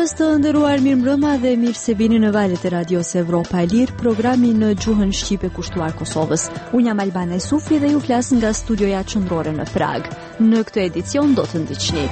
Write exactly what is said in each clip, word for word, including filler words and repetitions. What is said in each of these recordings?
mëngjes të nderuar, mirëmbrëma dhe mirë se vini në valët e radios Evropa e Lirë, programi në gjuhën shqipe kushtuar Kosovës. Unë jam Albana Sufi dhe ju flas nga studioja qendrore në Prag. Në këtë edicion do të ndiqni.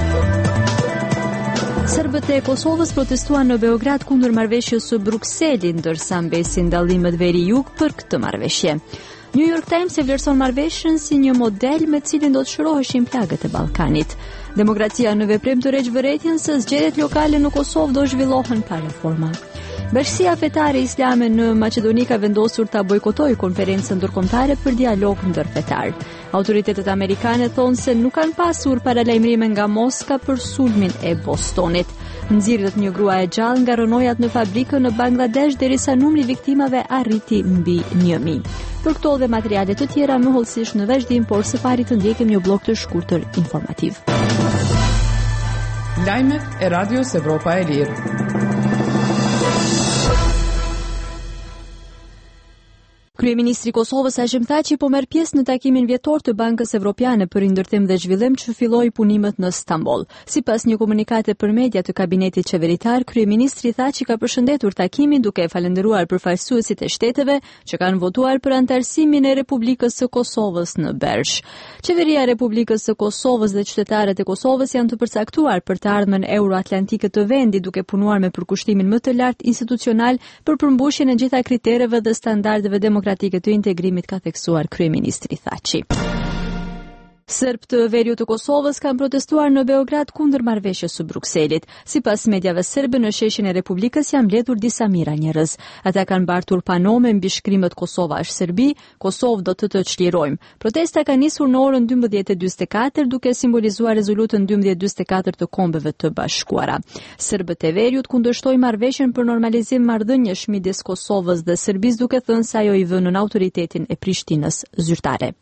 Serbët e Kosovës protestuan në Beograd kundër marrëveshjes së Brukselit, ndërsa mbesin dallimet veri-jug për këtë marrëveshje. New York Times e vlerëson marrëveshjen si një model me cilin do të shëroheshin plagët e Ballkanit. Demokracia në veprim të rreq vëretjen se zgjedhjet lokale në Kosovë do zhvillohen pa reforma. Bashkia Fetare Islame në Maqedoni ka vendosur ta bojkotojë konferencën ndërkombëtare për dialog ndërfetar. Autoritetet amerikane thonë se nuk kanë pasur paralajmërime nga Moska për sulmin e Bostonit. Nxirret një grua e gjallë nga rënojat në fabrikën në Bangladesh derisa numri i viktimave arriti mbi një mijë. Për këto dhe materiale të tjera më hollësisht në vazhdim, por së pari të ndjekim një blok të shkurtër informativ. Lajmet e Radios Evropa e Lirë. Kryeministri i Kosovës Hashim Thaçi po merr pjesë në takimin vjetor të Bankës Evropiane për Rindërtim dhe Zhvillim që filloi punimet në Stamboll. Sipas një komunikati për media të kabinetit qeveritar, kryeministri Thaçi ka përshëndetur takimin duke falendëruar përfaqësuesit e shteteve që kanë votuar për antarësimin e Republikës së Kosovës në Bersh. Qeveria e Republikës së Kosovës dhe qytetarët e Kosovës janë të përcaktuar për të ardhmen euroatlantike të vendit duke punuar me përkushtimin më të lartë institucional për përmbushjen e gjitha kritereve dhe standardeve demokratike të integrimit, ka theksuar kryeministri Thaçi. Serb të veriut të Kosovës kanë protestuar në Beograd kundër marrëveshjes së Brukselit. Sipas mediave serbe, në sheshin e Republikës janë mbledhur disa mijëra njerëz. Ata kanë mbartur pano me mbishkrimet Kosova është Serbi, Kosovë do të të çlirojmë. Protesta ka nisur në orën dymbëdhjetë e dymbëdhjetë e katër duke simbolizuar rezolutën dymbëdhjetë e dymbëdhjetë e katër të Kombeve të Bashkuara. Serbët e veriut kundërshtojnë marrëveshjen për normalizim marrëdhëniesh midis Kosovës dhe Serbisë, duke thënë se ajo i vën në autoritetin e Prishtinës zyrtare.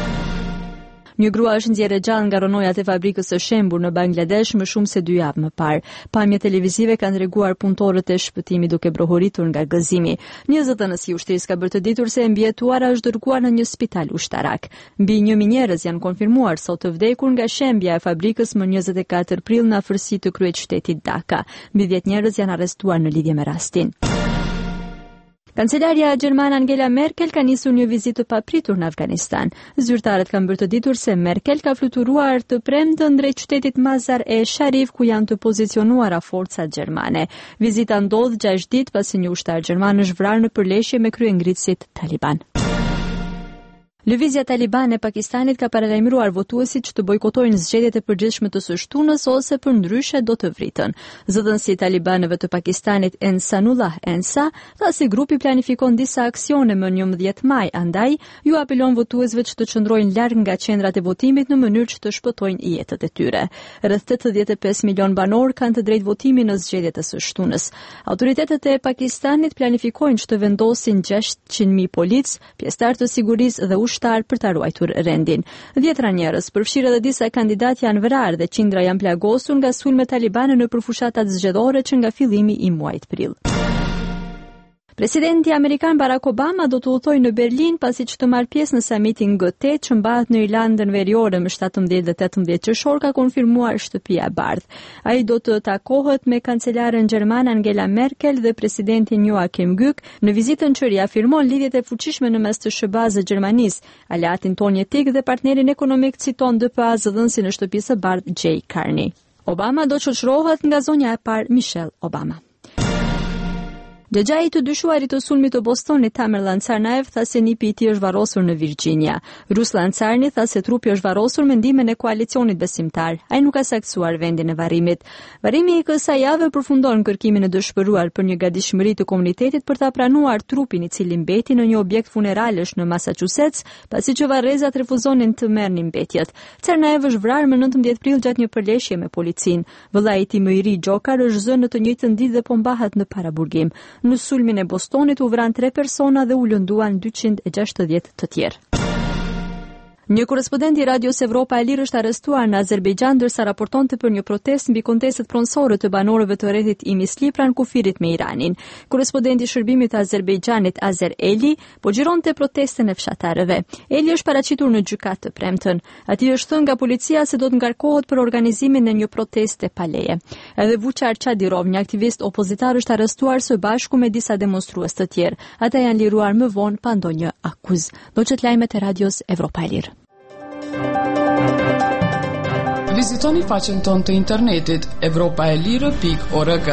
Një grua është nxjerrë gjallë nga rënojat e fabrikës së Shembur në Bangladesh më shumë se dy javë më parë. Pamje televizive kanë treguar punëtorët e shpëtimit duke brohuritur nga gëzimi. Një zëdhënës i ushtrisë ka bërë të ditur se e mbijetuara është dërguar në një spital ushtarak. Mbi një mijë njerëz janë konfirmuar sot të vdekur nga shembja e fabrikës më njëzet e katër prill në afërsi të kryeqytetit Dhaka. Mbi dhjetë njerëz janë arrestuar në lidhje me rastin. Kancelaria gjermane Angela Merkel ka nisur një vizitë të papritur në Afganistan. Zyrtarët kanë bërë të ditur se Merkel ka fluturuar të premten drejt qytetit Mazar e Sharif ku janë të pozicionuara forcat gjermane. Vizita ndodh gjashtë ditë pasi një ushtar gjerman është vrarë në përleshje me kryengritësit taliban. Lëvizja talibane e Pakistanit ka paralajmëruar votuesit që të bojkotojnë zgjedhjet e përgjithshme të së shtunës ose përndryshe do të vriten. Zëdhënësi i talibanëve të Pakistanit Ensanullah Ensa tha se grupi planifikon disa aksione më njëmbëdhjetë maj, andaj ju apelon votuesve që të qëndrojnë larg nga qendrat e votimit në mënyrë që të shpëtojnë jetët e tyre. Rreth tetëdhjetë e pesë milion banor kanë të drejtë votimi në zgjedhjet e së shtunës. Autoritetet e Pakistanit planifikojnë që të vendosin gjashtëqind mijë polic, pjesëtar të sigurisë dhe për ta ruajtur rendin. Dhjetra njerëz, përfshirë edhe disa kandidatë, janë vrarë dhe qindra janë plagosur nga sulme talibane në përfushatat zgjedhore që nga fillimi i muajit prill. Presidenti amerikan Barack Obama do të udhtojë në Berlin pasi që të marrë pjesë në samitin G8që mbahet në Irlandën Veriore më shtatëmbëdhjetë dhe tetëmbëdhjetë qershor, ka konfirmuar Shtëpia e Bardhë. Ai do të takohet me kancelaren gjermane Angela Merkel dhe presidentin Joachim Gauck në vizitën që riafirmon lidhjet e fuqishme në mes të S B A-së së Gjermanisë, aleatin ton jetik dhe partnerin ekonomik, citon D P A zëdhënësin e Shtëpisë së Bardhë Jay Carney. Obama do të shoqërohet nga zonja e parë Michelle Obama. Dëgjai të dyshuarit të sulmit të Bostonit Tamerlan Tsarnaev tha se nipi i tij është varrosur në Virginia. Ruslan Tsarni tha se trupi është varrosur me ndihmën e koalicionit besimtar. Ai nuk ka saktuar vendin e varrimit. Varrimi i kësaj jave përfundon kërkimin e dëshpëruar për një gatishmëri të komunitetit për ta pranuar trupin i cili mbeti në një objekt funeralesh në Massachusetts, pasi që varrezat refuzonin të merrnin mbetjet. Tsarnaev është vrarë më nëntëmbëdhjetë prill gjatë një përleshje me policinë. Vëllai i tij më i ri, Gjokar, është zënë në të njëjtën ditë dhe po mbahet në paraburgim. Në sulmin e Bostonit u vran tre persona dhe u lënduan dyqind e gjashtëdhjetë të tjerë. Një korespondent i Radios Evropa e Lirë është arrestuar në Azerbejxhan ndërsa raportonte për një protestë mbi kontestet pronësore të banorëve të rrethit i Misli pranë kufirit me Iranin. Korespondenti i shërbimit të Azerbejxhanit Azer Eli po xhironte protestën e fshatarëve. Eli është paraqitur në gjykatë të premten. Atij është thënë nga policia se do të ngarkohet për organizimin e një proteste pa leje. Edhe Vuçar Çadirov, një aktivist opozitar, është arrestuar së bashku me disa demonstrues të tjerë. Ata janë liruar më vonë pa ndonjë akuzë. Do të lajmet e Radios Evropa e Lirë. Vizitoni faqen tonë të internetit evropaelire pikë org.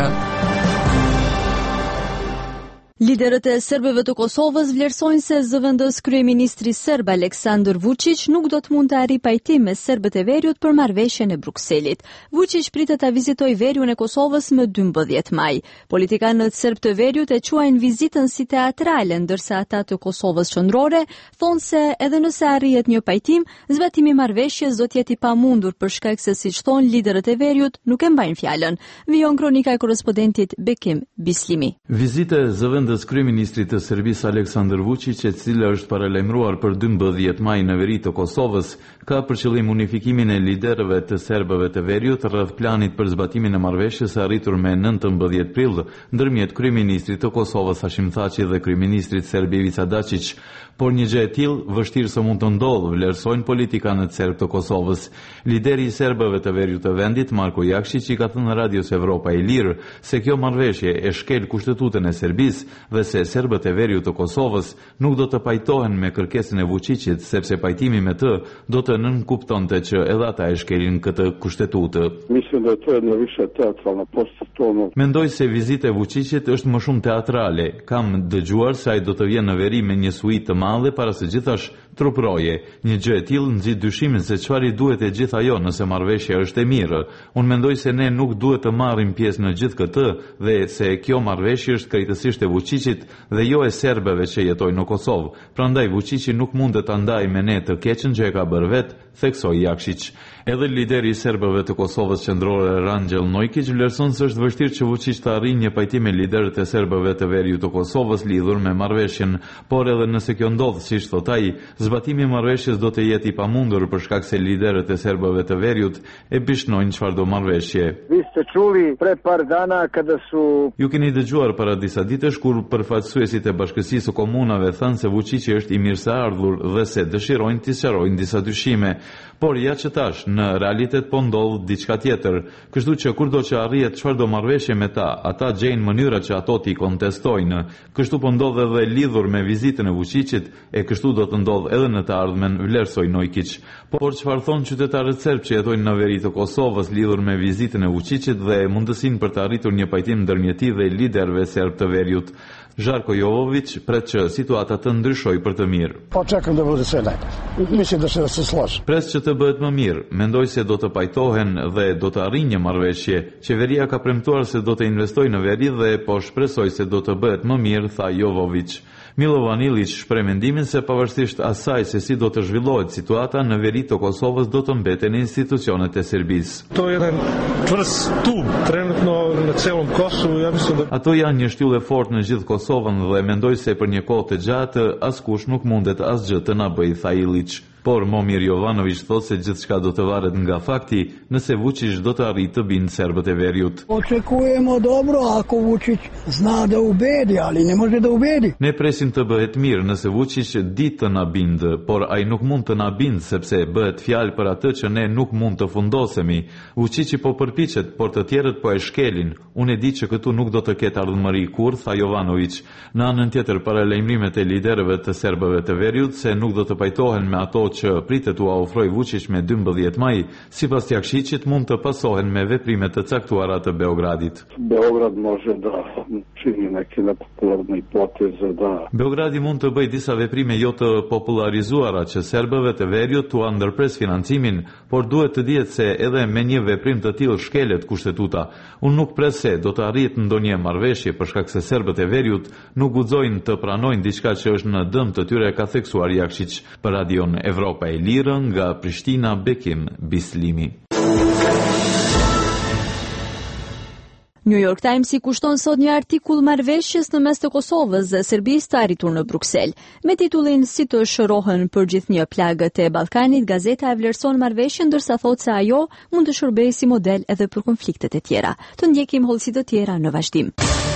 Liderët e serbëve të Kosovës vlerësojnë se zëvendës kryeministri serb Aleksandar Vučić nuk do të mund të arrijë pajtim me serbët e Veriut për marrëveshjen e Brukselit. Vučić pritet ta vizitojë Veriun e Kosovës më dymbëdhjetë maj. Politikanët serb të Veriut e quajnë vizitën si teatrale, ndërsa ata të Kosovës qendrore thonë se edhe nëse arrihet një pajtim, zbatimi i marrëveshjes do të jetë i pamundur për shkak se, siç thonë, liderët e Veriut nuk e mbajnë fjalën. Vijon kronika e korrespondentit Bekim Bislimi. Vizita e zëvendës kryeministrit të Serbisë Aleksandar Vučić, e cila është paralajmëruar për dymbëdhjetë maj në veri të Kosovës, ka për qëllim unifikimin e liderëve të serbëve të Veriut rreth planit për zbatimin e marrëveshjes së arritur me nëntëmbëdhjetë prill ndërmjet kryeministrit të Kosovës Hashim Thaçi dhe kryeministrit serb Ivica Dačić. Por një gjë e tillë vështirë se mund të ndodhë, vlerësojnë politikanët serb të Kosovës. Lideri i serbëve të Veriut të vendit, Marko Jakšić, i ka thënë në Radios Evropa e Lirë se kjo marrëveshje e shkel kushtetutën e Serbisë dhe se serbët e Veriut të Kosovës nuk do të pajtohen me kërkesën e Vučićit, sepse pajtimi me të do të nënkuptonte që edhe ata e shkelin këtë kushtetutë. Mislim da je to jedna više teatralna post-tono. Mendoj se vizita e Vučićit është më shumë teatrale. Kam dëgjuar se ai do të vjen në veri me një suitë të madhe para së gjithash truproje. Një gjë e tillë nxit dyshimin se çfarë i duhet e gjithë ajo nëse marrëveshja është e mirë. Unë mendoj se ne nuk duhet të marrim pjesë në gjithë këtë dhe se kjo marrëveshje është krejtësisht e Vučićit dhe jo e serbëve që jetojnë në Kosovë. Prandaj Vučići nuk mund të ndajë me ne të keqen që e ka bërë vet, theksoi Jakšić. Edhe lideri i serbëve të Kosovës qendrore Rangjel Nojkić vlerëson se është vështirë që Vučić të arrijë një pajtim me liderët e serbëve të Veriut të Kosovës lidhur me marrëveshjen, por edhe nëse kjo ndodh, siç thot ai, zbatimi i marrëveshjes do të jetë i pamundur për shkak se liderët e serbëve të Veriut e bishnojnë çfarëdo marrëveshje. Vi ste čuli pre par dana kada su Ju keni dëgjuar para disa ditësh kur përfaqësuesit e Bashkësisë së Komunave thanë se Vučići është i mirëseardhur dhe se dëshirojnë të sqarojnë disa dyshime. Por ja që tash, në realitet po ndodh diçka tjetër. Kështu që kurdo që arrihet çfarëdo marrëveshje me ta, ata gjejnë mënyra që ato t'i kontestojnë. Kështu po ndodh edhe lidhur me vizitën e Vučićit, e kështu do të ndodh edhe në të ardhmen, vlerësoi Nojkić. Por çfarë thon qytetarët serb që jetojnë në veri të Kosovës lidhur me vizitën e Vučićit dhe mundësinë për të arritur një pajtim ndërmjet tij dhe liderëve serb të Veriut? Žarko Jovović pret që situata të ndryshojë për të mirë. Po čekam da bude sve najbolje. Mislim da će da se složi. Pres që të bëhet më mirë. Mendoj se do të pajtohen dhe do të arrijë një marrëveshje. Qeveria ka premtuar se do të investojë në veri dhe po shpresoj se do të bëhet më mirë, tha Jovović. Milova Ilić shpreh mendimin se pavarësisht asaj se si do të zhvillohet situata në veri të Kosovës do të mbeten institucionet e Serbisë. To je jedan čvrst stub trenutno na celom Kosovu, ja mislim da Ato janë një shtyllë e fortë në gjithë Kosovën dhe mendoj se për një kohë të gjatë askush nuk mundet asgjë të na bëjë, tha Ilić. Por Momir Jovanović thot se gjithçka do të varet nga fakti nëse Vučić do të arrijë të bindë serbët e Veriut. očekujemo dobro ako Vučić zna da ubedi, ali ne može da ubedi. Ne presim të bëhet mirë nëse Vučić di të na bindë, por ai nuk mund të na bindë sepse bëhet fjalë për atë që ne nuk mund të fundosemi. Vučići po përpiqet, por të tjerët po e shkelin. Unë e di që këtu nuk do të ketë ardhmëri kurrë, tha Jovanović. Në anën tjetër, paralajmërimet e liderëve të serbëve të Veriut se nuk do të pajtohen me ato që pritet u ofroi Vučić me dymbëdhjetë maj, sipas Jakšićit mund të pasohen me veprime të caktuara të Beogradit. Beograd može da čini neke nepopularne poteze da Beogradi mund të bëjë disa veprime jo të popularizuara që serbëve të Veriut t'u ndërpres financimin, por duhet të dihet se edhe me një veprim të tillë shkelet kushtetuta. Unë nuk pres se do të arrihet ndonjë marrëveshje për shkak se serbët e Veriut nuk guxojnë të pranojnë diçka që është në dëm të tyre, ka theksuar Jakšić. Për Radion Evropa e Lirë nga Prishtina, Bekim Bislimi. New York Times i kushton sot një artikull marrëveshjes në mes të Kosovës dhe Serbisë të arritur në Bruksel. Me titullin Si të shërohen përgjithënjë plagët e Ballkanit, gazeta e vlerëson marrëveshjen ndërsa thotë se ajo mund të shërbejë si model edhe për konfliktet e tjera. Të ndjekim hollësi të tjera në vazhdim.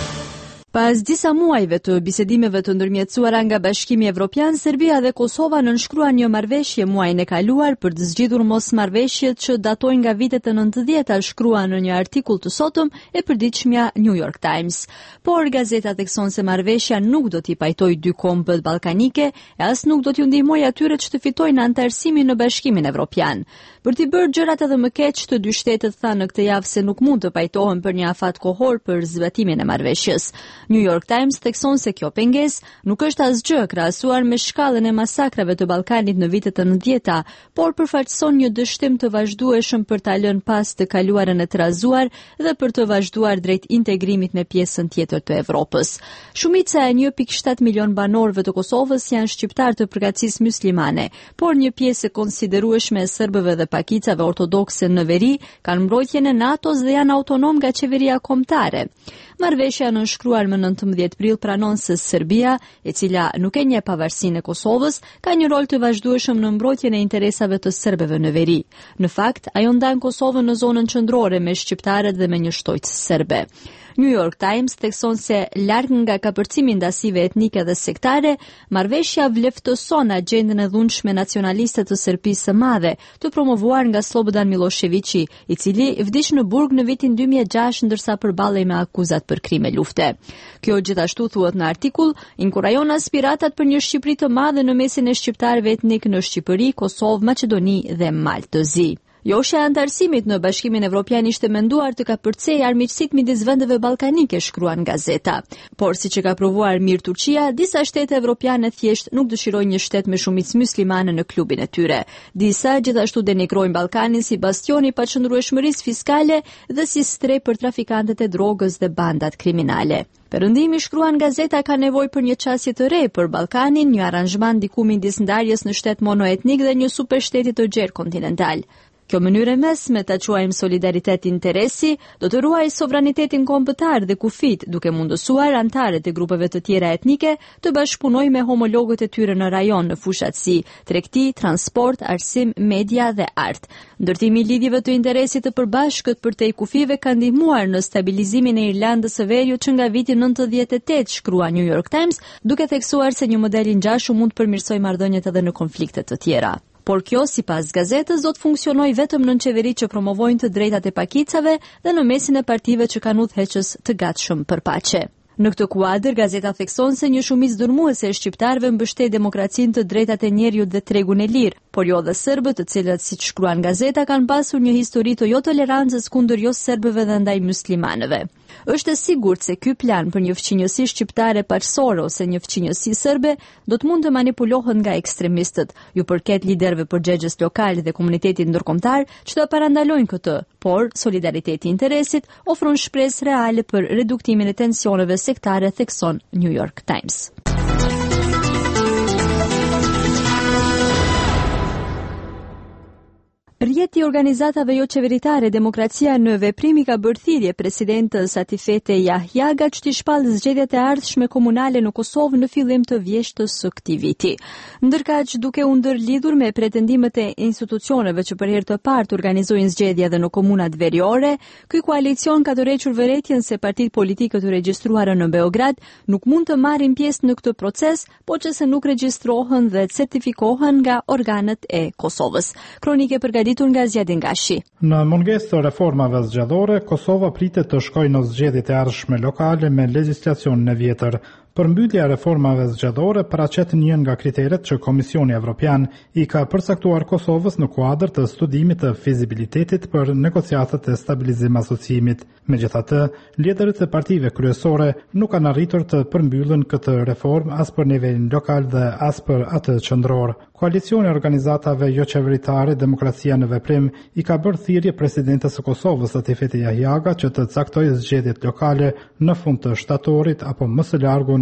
Pas disa muajve të bisedimeve të ndërmjetësuara nga Bashkimi Evropian, Serbia dhe Kosova nënshkruan një marrëveshje muajin e kaluar për të zgjidhur mosmarrëveshjet që datojnë nga vitet e nëntëdhjetë, shkrua në një artikull të sotëm e përditshmja New York Times. Por gazeta thekson se marrëveshja nuk do t'i pajtojë dy kombët ballkanike e as nuk do t'ju ndihmojë atyre që të fitojnë anëtarësimin në Bashkimin Evropian. Për t'i bërë gjërat edhe më keq, të dy shtetet thanë në këtë javë se nuk mund të pajtohen për një afat kohor për zbatimin e marrëveshjes. New York Times thekson se kjo pengesë nuk është asgjë krahasuar me shkallën e masakrave të Ballkanit në vitet e nëntëdhjetë, por përfaqëson një dështim të vazhdueshëm për ta lënë pas të kaluarën e trazuar dhe për të vazhduar drejt integrimit me pjesën tjetër të Evropës. Shumica e një pikë shtat milion banorëve të Kosovës janë shqiptar të përgatësisë myslimane, por një pjesë e konsiderueshme e serbëve dhe pakicave ortodokse në veri kanë mbrojtjen e NATO-s dhe janë autonom nga qeveria kombëtare. Marrëveshja nënshkruar më nëntëmbëdhjetë prill pranon se Serbia, e cila nuk e njeh pavarësinë e Kosovës, ka një rol të vazhdueshëm në mbrojtjen e interesave të serbëve në veri. Në fakt, ajo ndan Kosovën në zonën qendrore me shqiptarët dhe me një shtojtë serbe. New York Times thekson se larg nga kapërcimi ndasive etnike dhe sektare, marrëveshja vleftëson agjendën e dhunshme nacionaliste të Serbisë së Madhe, të promovuar nga Slobodan Miloševići, i cili vdiq në burg në vitin dy mijë e gjashtë ndërsa përballej me akuzat për krime lufte. Kjo gjithashtu thuhet në artikull, inkurajon aspiratat për një Shqipëri të madhe në mesin e shqiptarëve etnik në Shqipëri, Kosovë, Maqedoni dhe Maltëzi. Joshja e antarësimit në Bashkimin Evropian ishte menduar të kapërcejë armiqësitë midis vendeve ballkanike, shkruan gazeta. Por siç e ka provuar mirë Turqia, disa shtete evropiane thjesht nuk dëshirojnë një shtet me shumicë muslimane në klubin e tyre. Disa gjithashtu denigrojnë Ballkanin si bastion i paqëndrueshmërisë fiskale dhe si streh për trafikantët e drogës dhe bandat kriminale. Perëndimi, shkruan gazeta, ka nevojë për një çështje të re për Ballkanin, një aranzhman diku midis ndarjes në shtet monoetnik dhe një supershteti të gjerë kontinental. Kjo mënyrë e mesme ta quajmë solidaritet interesi, do të ruajë sovranitetin kombëtar dhe kufit, duke mundësuar antarët e grupeve të tjera etnike të bashkëpunojnë me homologët e tyre në rajon në fushat si tregti, transport, arsim, media dhe art. Ndërtimi i lidhjeve të interesit të përbashkët përtej kufive ka ndihmuar në stabilizimin e Irlandës së Veriut që nga viti nëntëdhjetë e tetë, shkrua New York Times, duke theksuar se një model i ngjashëm mund të përmirësojë marrëdhëniet edhe në konflikte të tjera. Por kjo, sipas gazetës, do të funksionojë vetëm nën qeveri që promovojnë të drejtat e pakicave dhe në mesin e partive që kanë udhëheqës të gatshëm për paqe. Në këtë kuadër, gazeta thekson se një shumicë dërmuese e shqiptarëve mbështet demokracinë, të drejtat e njerëzit dhe tregun e lirë, por jo dhe serbët, të cilët, siç shkruan gazeta, kanë pasur një histori të jo tolerancës kundër jo serbëve dhe ndaj muslimanëve. Është e sigurt se ky plan për një fqinjësi shqiptare paqësore ose një fqinjësi serbe do të mund të manipulohet nga ekstremistët. Ju përket liderëve përgjegjës lokal dhe komunitetit ndërkombëtar që të parandalojnë këtë, por solidariteti i interesit ofron shpresë reale për reduktimin e tensioneve sektare, thekson New York Times. Rjeti i organizatave jo qeveritare Demokracia në veprim i ka bërë thirrje presidentës Atifete Jahjaga që t'i shpallë zgjedhjet e ardhshme komunale në Kosovë në fillim të vjeshtës së këtij viti. Ndërkaq, duke u ndërlidhur me pretendimet e institucioneve që për herë të parë organizojnë zgjedhje edhe në komunat veriore, ky koalicion ka tërhequr vërejtjen se partitë politike të regjistruara në Beograd nuk mund të marrin pjesë në këtë proces, por që se nuk regjistrohen dhe certifikohen nga organet e Kosovës. Kronike për nga Zjadin Gashi. Në mungesë të reformave zgjedhore, Kosova pritet të shkojë në zgjedhjet e ardhshme lokale me legjislacionin e vjetër. Përmbytja e reformave zgjedhore paraqet një nga kriteret që Komisioni Evropian i ka përcaktuar Kosovës në kuadër të studimit të fizibilitetit për negociatat e stabilizim asociimit. Megjithatë, liderët e partive kryesore nuk kanë arritur të përmbyllën këtë reformë as për nivelin lokal dhe as për atë qendror. Koalicioni e organizatave jo qeveritare Demokracia në veprim i ka bërë thirrje presidentes së Kosovës Atifete Jahjaga që të caktojë zgjedhjet lokale në fund të shtatorit apo më së largu në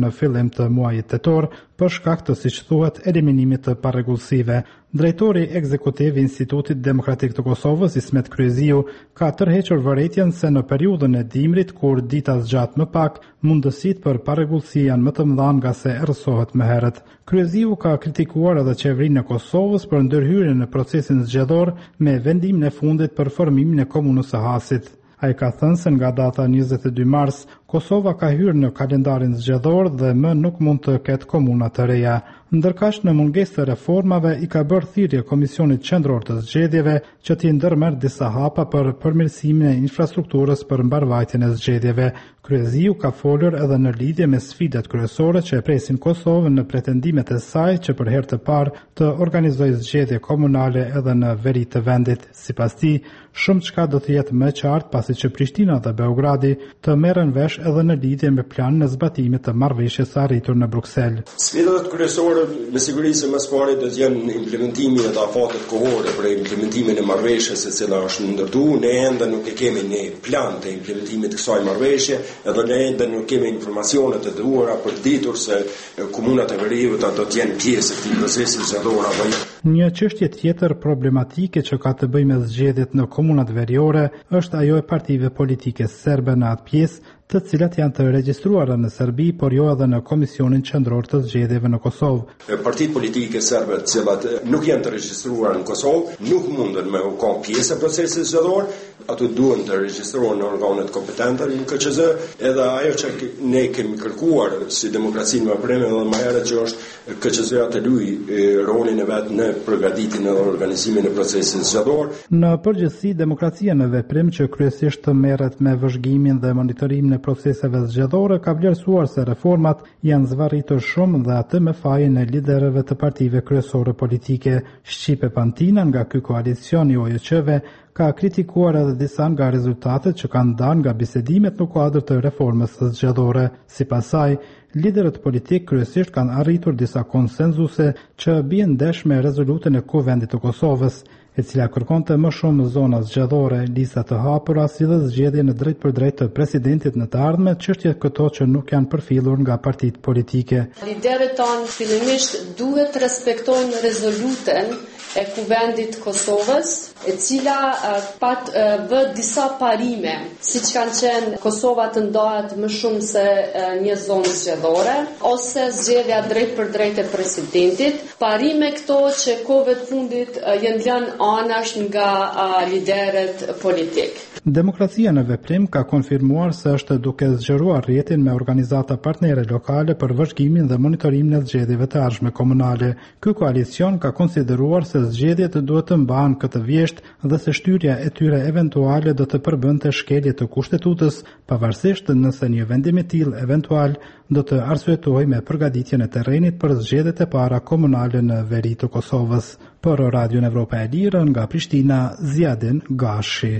në fillim të muajit tetor për shkak të, siç thuhet, eliminimit të parregullsive. Drejtori ekzekutiv i Institutit Demokratik të Kosovës, Ismet Kryeziu, ka tërhequr vërejtjen se në periudhën e dimrit, kur dita zgjat më pak, mundësitë për parregullsi janë më të mëdha nga se erësohet më herët. Kryeziu ka kritikuar edhe qeverinë e Kosovës për ndërhyrjen në procesin zgjedhor me vendimin e fundit për formimin e komunës së Hasit. Ai ka thënë se nga data njëzet e dy mars, Kosova ka hyrë në kalendarin zgjedhor dhe më nuk mund të ketë komuna të reja. Ndërkaq në mungesë të reformave i ka bërë thirrje Komisionit Qendror të Zgjedhjeve që t'i ndërmerr disa hapa për përmirësimin e infrastrukturës për mbarvajtjen e zgjedhjeve. Kryeziu ka folur edhe në lidhje me sfidat kryesore që e presin Kosovën në pretendimet e saj që për herë të parë të organizojë zgjedhje komunale edhe në veri të vendit. Sipas tij, shumë çka do të jetë më qartë pasi që Prishtina dhe Beogradi të merren vesh edhe në lidhje me planin e zbatimit të marrëveshjes së arritur në Bruksel. Sfidat kryesore me siguri se më së pari do të jenë implementimi i afatet kohore për implementimin e marrëveshjes e cila është ndërtuar. Ne ende nuk e kemi një plan të implementimit të kësaj marrëveshje, edhe ne ende nuk kemi informacionet e duhura për të ditur se komunat e veriut do të jenë pjesë e këtij procesi zgjedhor apo jo. Një çështje tjetër problematike që ka të bëjë me zgjedhjet në komunat veriore është ajo e partive politike serbe në atë pjesë të cilat janë të regjistruara në Serbi, por jo edhe në Komisionin Qendror të Zgjedhjeve në Kosovë. Partitë politike serbe të cilat nuk janë të regjistruara në Kosovë nuk mundën me u kon pjesë e procesit zgjedhor, ato duhen të regjistrohen në organet kompetente në K Q Z, edhe ajo që ne kemi kërkuar si demokracinë më preme edhe më herët që është K Q Z-ja të luajë rolin e vet në përgatitjen dhe organizimin e procesit zgjedhor. Në përgjithësi, demokracia në veprim që kryesisht të merret me vëzhgimin dhe monitorimin e proceseve zgjedhore ka vlerësuar se reformat janë zvarritur shumë dhe atë me fajin e liderëve të partive kryesore politike. Shqipe Pantina nga ky koalicion i O J Q-ve ka kritikuar edhe disa nga rezultatet që kanë dalë nga bisedimet në kuadër të reformës së zgjedhore. Sipas saj, liderët politik kryesisht kanë arritur disa konsensuse që bien ndesh me rezolutën e Kuvendit të Kosovës, e cila kërkonte më shumë zona zgjedhore, lista të hapura, si dhe zgjedhje në drejt për drejt të presidentit në të ardhme, çështje këto që nuk janë përfillur nga partitë politike. Liderët tanë fillimisht duhet respektojnë rezolutën e Kuvendit Kosovës, e cila uh, pat uh, vë disa parime, si që kanë qenë Kosova të ndahet më shumë se uh, një zonë zgjedhore, ose zgjedhja drejt për drejt e presidentit, parime këto që kohëve të fundit uh, janë lënë anash nga uh, liderët politik. Demokracia në veprim ka konfirmuar se është duke zgjeruar rrjetin me organizata partnere lokale për vëzhgimin dhe monitorimin e zgjedhjeve të ardhshme komunale. Ky koalicion ka konsideruar se zgjedhjet duhet të mbahen këtë vjesht dhe se shtyrja e tyre eventuale do të përbënte shkelje të kushtetutës, pavarësisht nëse një vendim i tillë eventual do të arsyetohej me përgatitjen e terrenit për zgjedhjet e para komunale në veri të Kosovës. Për Radion Evropa e Lirë nga Prishtina, Ziadin Gashi.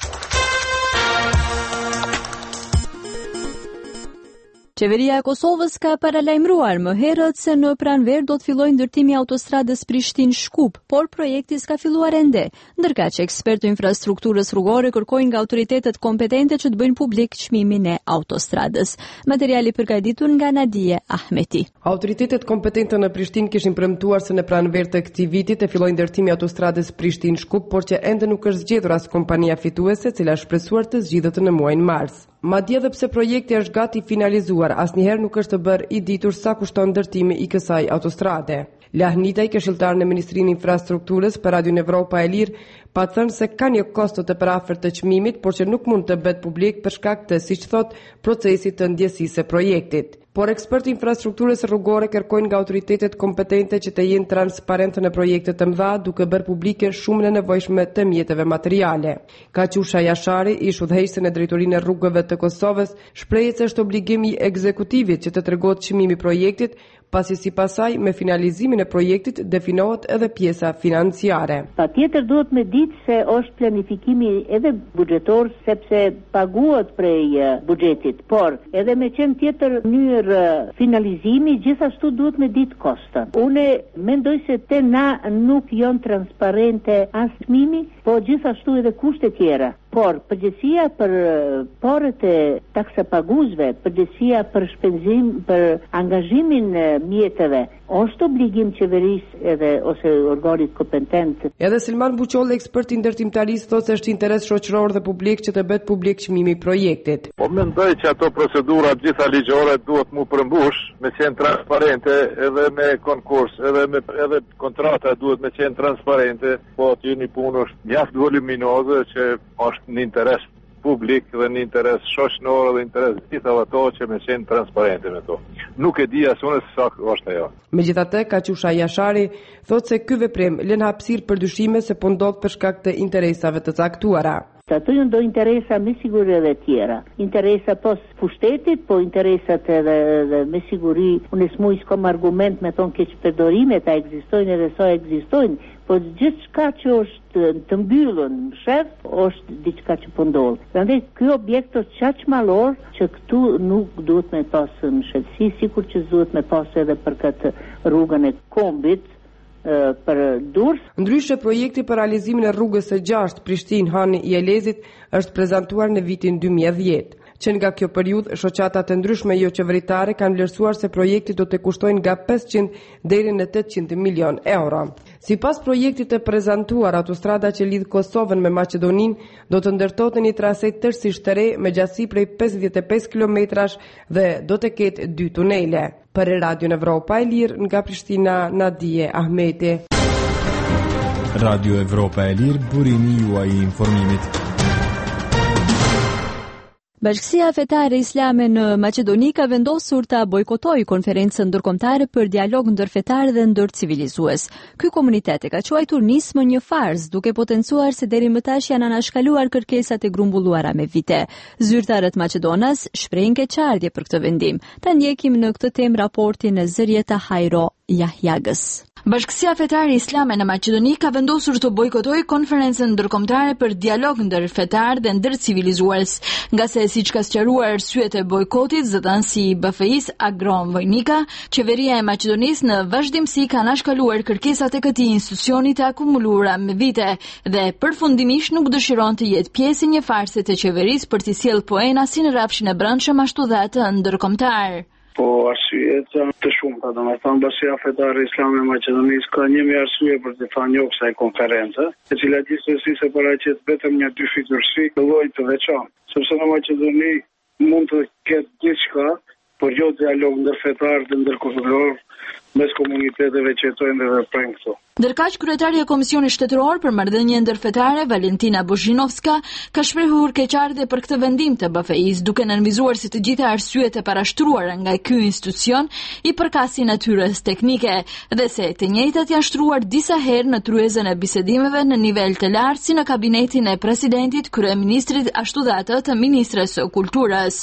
Qeveria e Kosovës ka paralajmëruar më herët se në pranver do të fillojë ndërtimi i autostradës Prishtinë-Shkup, por projekti s'ka filluar ende, ndërkaq që ekspertë infrastrukturës rrugore kërkojnë nga autoritetet kompetente që të bëjnë publik çmimin e autostradës. Materiali përgatitur nga Nadije Ahmeti. Autoritetet kompetente në Prishtinë kishin premtuar se në pranver të këtij viti të fillojë ndërtimi i autostradës Prishtinë-Shkup, por që ende nuk është zgjedhur as kompania fituese, e cila është shpresuar të zgjidhet në muajin mars. Madje edhe pse projekti është gati finalizuar, asnjëherë nuk është bërë i ditur sa kushton ndërtimi i kësaj autostrade. Lahnitaj, këshilltar në Ministrinë e Infrastrukturës për Radion Evropa e Lirë, pa thënë se ka një kosto të parafort të çmimit, por që nuk mund të bëhet publik për shkak të, siç thot, procesit të ndjesisë së projektit. Por ekspertë infrastrukturës rrugore kërkojnë nga autoritetet kompetente që të jenë transparente në projekte të mëdha, duke bërë publike shumën e nevojshme të mjeteve materiale. Kaçusha Jashari, ish udhëheqëse në drejtorinë e rrugëve të Kosovës, shprehet se është obligim i ekzekutivit që të tregohet çmimi i projektit, pasi sipas saj me finalizimin e projektit definohet edhe pjesa financiare. Patjetër duhet me ditë se është planifikimi edhe buxhetor, sepse paguhet prej buxhetit, por edhe me qenë tjetër mënyrë finalizimi, gjithashtu duhet me ditë kostën. Unë mendoj se te na nuk janë transparente as çmimi, po gjithashtu edhe kushte tjera. por përgjegjësia për porët e taksapaguesve, përgjegjësia për shpenzim, për angazhimin e mjeteve, është obligim qeverisë edhe ose organit kompetent. Edhe Silman Buqolli, ekspert i ndërtimtarisë, thotë se është interes shoqëror dhe publik që të bëhet publik çmimi i projektit. Po mendoj që ato procedurat gjitha ligjore duhet mu përmbush me qenë transparente edhe me konkurs, edhe me edhe kontrata duhet me qenë transparente, po aty një punë është mjaft voluminoze që është në interes publik dhe në interes shoqëror dhe interes gjitha ato që me qenë transparente me to. Nuk e di as unë se sa është ajo. Megjithatë, Kaçusha Jashari thotë se ky veprim lën hapësirë për dyshime se po ndodh për shkak të interesave të caktuara. Ato janë do interesa me siguri edhe tjera. Interesa pos pushtetit, po interesat edhe, edhe me siguri, unë smuj s'kom argument me thonë keq përdorimet, a ekzistojnë edhe sa ekzistojnë, po gjithë shka që është të mbyllën shef, është diçka që po ndodh. Prandaj ky objekt është qaq malor që këtu nuk duhet me pas në shefsi, sikur që duhet me pas edhe për këtë rrugën e kombit, për Durrës. Ndryshe, projekti për realizimin e rrugës së gjashtë Prishtinë-Hani i Elezit është prezantuar në vitin dy mijë e dhjetë. Që nga kjo periudhë, shoqata të ndryshme jo qeveritare kanë vlerësuar se projekti do të kushtojnë nga pesëqind deri në tetëqind milion euro. Sipas projektit të prezantuar, autostrada që lidh Kosovën me Maqedoninë do të ndërtohet në një trase tërësisht të re me gjatësi prej pesëdhjetë e pesë kilometrash dhe do të ketë dy tunele. Për Radio Evropa e Lirë nga Prishtina, Nadije Ahmeti. Radio Evropa e Lirë, burimi juaj i informimit. Bashkësia Fetare Islame në Maqedoni ka vendosur ta bojkotojë konferencën ndërkombëtare për dialog ndërfetar dhe ndërcivilizues. Ky komunitet e ka quajtur nismën një farz, duke potencuar se deri më tash janë anashkaluar kërkesat e grumbulluara me vite. Zyrtarët maqedonas shprehin keqardhje për këtë vendim. Ta ndjekim në këtë temë raportin e Zërieta Hajro Jahjagës. Bashkësia Fetare Islame në Maqedoni ka vendosur të bojkotojë konferencën ndërkombëtare për dialog ndërfetar dhe ndërcivilizues, nga se siç ka sqaruar arsyet e bojkotit zëdhënësi i B F I-s Agron Vojnika, qeveria e Maqedonisë në vazhdimsi ka anashkaluar kërkesat e këtij institucioni të akumuluara me vite dhe përfundimisht nuk dëshiron të jetë pjesë një farse të qeverisë për të sjellë poena si në rrafshin e brendshëm ashtu dhe atë ndërkombëtar. Po arsyet janë të shumta, domethënë Bashkia Fetare Islame e Maqedonisë ka një mijë arsye për të thënë jo kësaj konference, e cila gjithsesi se paraqet vetëm një dy fytyrësi të llojit të veçantë, sepse në Maqedoni mund të ketë gjithçka, por jo dialog ndërfetar dhe ndërkombëtar mes komuniteteve që jetojnë dhe veprojnë këtu. Ndërkaq, kryetaria e Komisionit Shtetëror për Marrëdhënie Ndërfetare, Valentina Bozhinovska, ka shprehur keqardhje për këtë vendim të B F I-s, duke nënvizuar se të gjitha arsyet e parashtruara nga ky institucion i përkasin natyrës teknike dhe se të njëjtat janë shtruar disa herë në tryezën e bisedimeve në nivel të lartë si në kabinetin e presidentit, kryeministrit ashtu dhe atë të ministres së kulturës.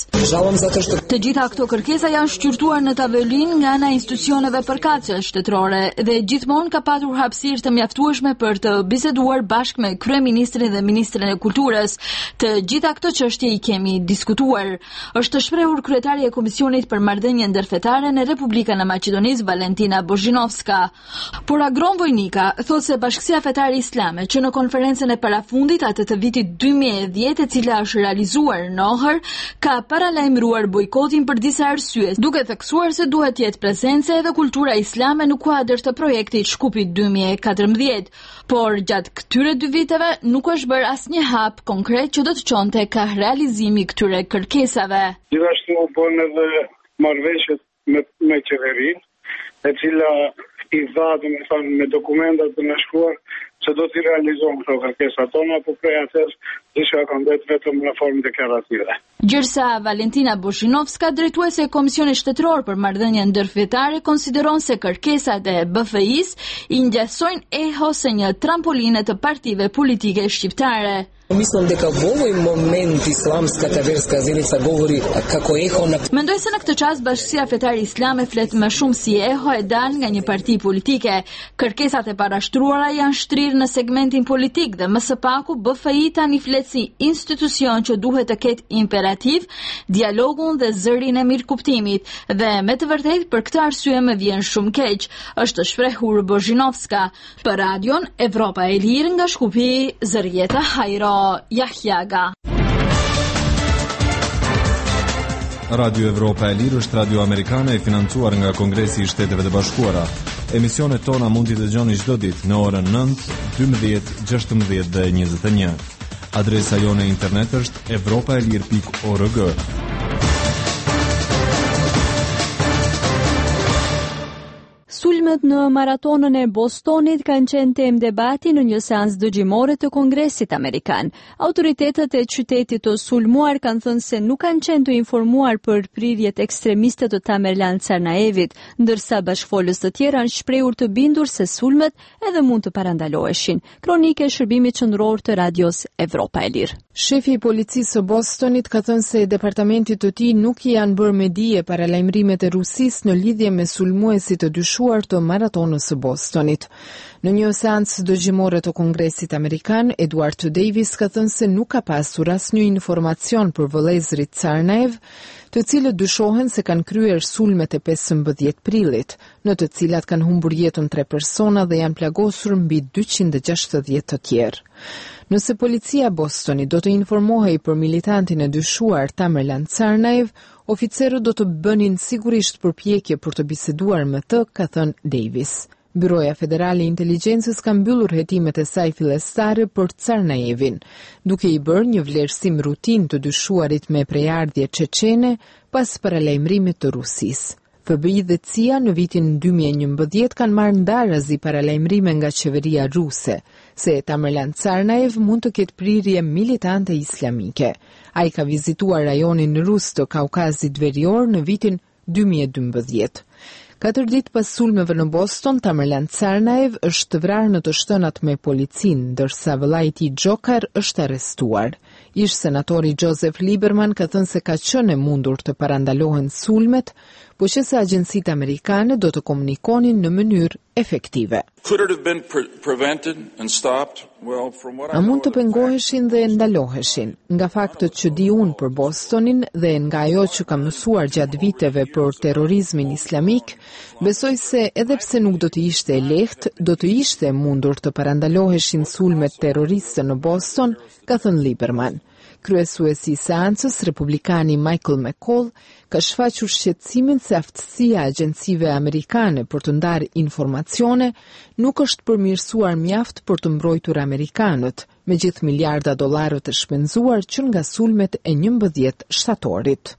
Të gjitha këto kërkesa janë shqyrtuar në tavolinë nga ana e institucioneve përkatëse shtetërore dhe gjithmonë ka patur hapësirë të mjaftueshme për të biseduar bashkë me kryeministrin dhe ministren e kulturës. Të gjitha këto çështje i kemi diskutuar. Është shprehur kryetaria e Komisionit për Marrëdhënie Ndërfetare në Republikën e Maqedonisë, Valentina Bozhinovska. Por Agron Vojnika thotë se Bashkësia Fetare Islame që në konferencën e parafundit atë të vitit dy mijë e dhjetë, e cila është realizuar në Ohër, ka paralajmëruar bojkotin për disa arsye, duke theksuar se duhet të jetë prezencë edhe kultura islame në kuadër të projektit Shkupi dy mijë e katërmbëdhjetë, por gjatë këtyre dy viteve nuk është bërë asnjë hap konkret që do të çonte ka realizimi këtyre kërkesave. Gjithashtu bën edhe marrëveshje me me qeverinë, e cila i dha domethënë me dokumentat të nashkuar se do t'i realizojmë këto kërkesa tona, po prej atëherë diçka ka ndërtuar vetëm në formë deklarative. Gjërsa Valentina Bozhinovska, drejtuese e Komisionit Shtetëror për Marrëdhënie Ndërfetare, konsideron se kërkesat e B F I-s i ngjasojnë E H O si një trampolinë të partive politike shqiptare. Mislim da u ovoj moment islamska taverska zajednica govori kako eho na... Mendoj se në këtë çast Bashkia Fetare Islame flet më shumë si eho e dal nga një parti politike. Kërkesat e parashtruara janë shtrirë në segmentin politik dhe më së paku B F I tani flet si institucion që duhet të ketë imperativ dialogun dhe zërin e mirëkuptimit dhe me të vërtetë për këtë arsye më vjen shumë keq, është shprehur Bozhinovska. Për radion Evropa e Lirë nga Shkupi, Zërieta Hajro. Yahyaga. Radio Evropa e Lirë është radio amerikane e financuar nga Kongresi i Shteteve të Bashkuara. Emisionet tona mund t'i dëgjoni çdo ditë në orën nëntë, dymbëdhjetë, gjashtëmbëdhjetë dhe njëzet e një. Adresa jone internet është evropaelir pikë org. Sulmet në maratonën e Bostonit kanë qenë temë debati në një seancë dëgjimore të Kongresit Amerikan. Autoritetet e qytetit të sulmuar kanë thënë se nuk kanë qenë të informuar për prirjet ekstremiste të Tamerlan Tsarnaevit, ndërsa bashkëfolës të tjerë kanë shprehur të bindur se sulmet edhe mund të parandaloheshin. Kronike e shërbimit qendror të Radios Evropa e Lirë. Shefi i policisë së Bostonit ka thënë se departamenti të tij nuk i janë bërë me dije paralajmërimet e Rusisë në lidhje me sulmuesit të dyshuar të maratonës së Bostonit. Në një seancë dëgjimore të Kongresit Amerikan, Edward Davis ka thënë se nuk ka pasur asnjë informacion për vëllezërit Tsarnaev, të cilët dyshohen se kanë kryer sulmet e pesëmbëdhjetë prillit, në të cilat kanë humbur jetën tre persona dhe janë plagosur mbi dyqind e gjashtëdhjetë të tjerë. Nëse policia e Bostonit do të informohej për militantin e dyshuar Tamerlan Tsarnaev, oficerët do të bënin sigurisht përpjekje për të biseduar me të, ka thënë Davis. Byroja Federale e Inteligjencës ka mbyllur hetimet e saj fillestare për Tsarnaevin, duke i bërë një vlerësim rutin të dyshuarit me prejardhje çeçene pas paralajmërimit të Rusisë. F B I dhe C I A në vitin dy mijë e njëmbëdhjetë kanë marrë ndarazi paralajmërime nga qeveria ruse, se Tamerlan Tsarnaev mund të ketë prirje militante islamike. Ai ka vizituar rajonin rus të Kaukazit Verior në vitin dy mijë e dymbëdhjetë. Katër ditë pas sulmeve në Boston, Tamerlan Tsarnaev është vrarë në të shtënat me policinë, ndërsa vëllai i tij Gjokar është arrestuar. Ish senatori Joseph Lieberman ka thënë se ka qenë e mundur të parandalohen sulmet, por që se agjencitë amerikane do të komunikonin në mënyrë efektive. A mund të pengoheshin dhe ndaloheshin? Nga faktët që di unë për Bostonin dhe nga ajo që kam mësuar gjatë viteve për terrorizmin islamik, besoj se edhe pse nuk do të ishte e lehtë, do të ishte e mundur të parandaloheshin sulmet terroriste në Boston, ka thënë Lieberman. Kryesuesi i seancës, republikani Michael McCall, ka shfaqur shqetësimin se aftësia e agjencive amerikane për të ndarë informacione nuk është përmirësuar mjaft për të mbrojtur amerikanët, me gjithë miliarda dollarët e shpenzuar që nga sulmet e njëmbëdhjetë shtatorit.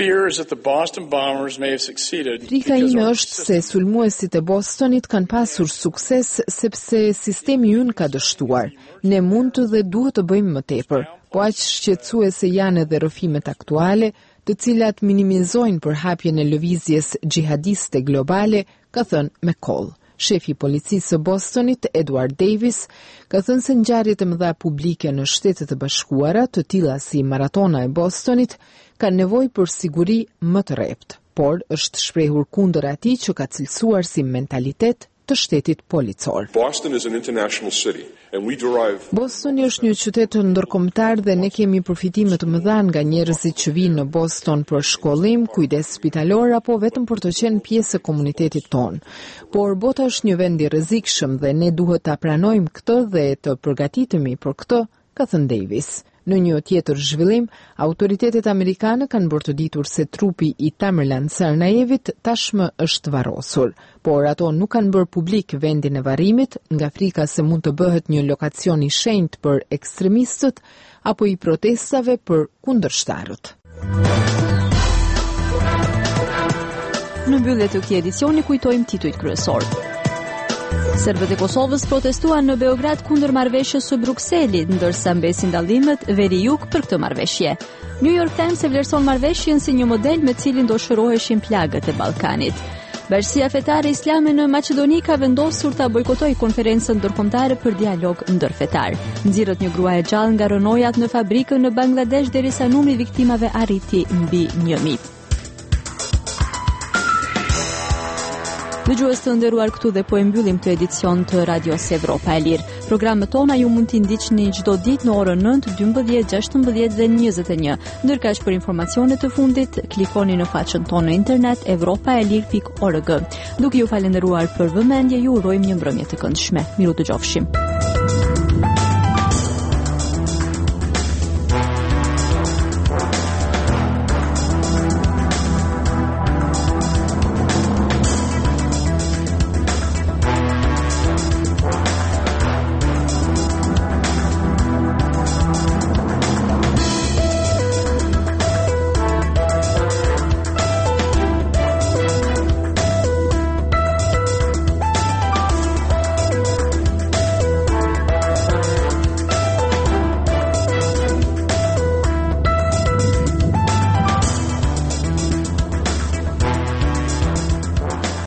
Frika ime është se sulmuesit e Bostonit kanë pasur sukses sepse sistemi ynë ka dështuar. Ne mund të dhe duhet të bëjmë më tepër, po aq shqetësuese janë edhe rrëfimet aktuale, të cilat minimizojnë përhapjen e lëvizjes xhihadiste globale, ka thënë McCall. Shefi i policisë së Bostonit, Edward Davis, ka thënë se ngjarjet e mëdha publike në Shtetet e Bashkuara, të tilla si maratona e Bostonit, kanë nevojë për siguri më të rreptë, por është shprehur kundër atij që ka cilësuar si mentalitet të shtetit policor. Boston is an international city and we derive Bostoni është një qytet ndërkombëtar dhe ne kemi përfitime të mëdha nga njerëzit që vinë në Boston për shkollim, kujdes spitalor apo vetëm për të qenë pjesë e komunitetit ton. Por bota është një vend i rrezikshëm dhe ne duhet ta pranojmë këtë dhe të përgatitemi për këtë, ka thënë Davis. Në një tjetër zhvillim, autoritetet amerikane kanë bërë të ditur se trupi i Tamerlan Tsarnaevit tashmë është varrosur, por ato nuk kanë bërë publik vendin e varrimit nga frika se mund të bëhet një lokacion i shenjtë për ekstremistët apo i protestave për kundërshtarët. Në mbyllje të këtij edicioni kujtojmë titujt kryesor. Serbët e Kosovës protestuan në Beograd kundër marrëveshjes së Brukselit, ndërsa mbesin dallimet veri jug për këtë marrëveshje. New York Times e vlerëson marrëveshjen si një model me cilin do shëroheshin plagët e Ballkanit. Bashkia Fetare Islame në Maqedoni ka vendosur ta bojkotojë konferencën ndërkombëtare për dialog ndërfetar. Nxirret një grua e gjallë nga rënojat në fabrikën në Bangladesh derisa numri i viktimave arriti mbi një mijë. Dëgjues të nderuar, këtu dhe po e mbyllim këtë edicion të Radios Evropa e Lirë. Programet tona ju mund t'i ndiqni çdo ditë në orën nëntë, dymbëdhjetë, gjashtëmbëdhjetë dhe njëzet e një. Ndërkaq për informacione të fundit, klikoni në faqen tonë në internet evropaelir pikë org. Duke ju falenderuar për vëmendje, ju urojmë një mbrëmje të këndshme. Miru dëgjofshim.